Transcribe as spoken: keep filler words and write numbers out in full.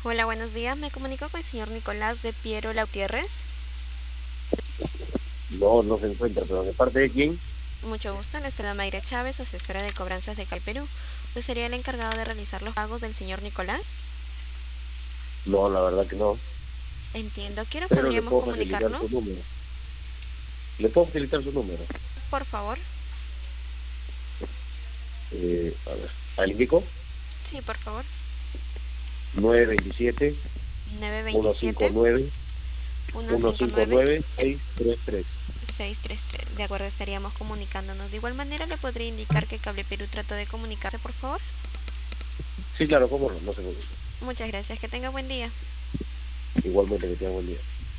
Hola, buenos días. Me comunico con el señor Nicolás de Piero Lautierres. No, no se encuentra, pero ¿de parte de quién? Mucho gusto, le saluda Mayra Chávez, asesora de cobranzas de Cal Perú. ¿Usted sería el encargado de realizar los pagos del señor Nicolás? No, la verdad que no, Entiendo. ¿Quiero pero le podríamos puedo facilitar su comunicarnos? número. Le puedo facilitar su número. Por favor. Eh, a ver, al indico Sí, por favor. nueve dos siete, nueve dos uno cinco siete, nueve, uno uno cinco cinco nueve, nueve, seis tres tres. seis tres tres. De acuerdo, estaríamos comunicándonos. De igual manera, ¿le podría indicar que Cable Perú trató de comunicarse, por favor? Sí, claro, cómo no, no se preocupe. Muchas gracias. Que tenga buen día. Igualmente que tenga buen día.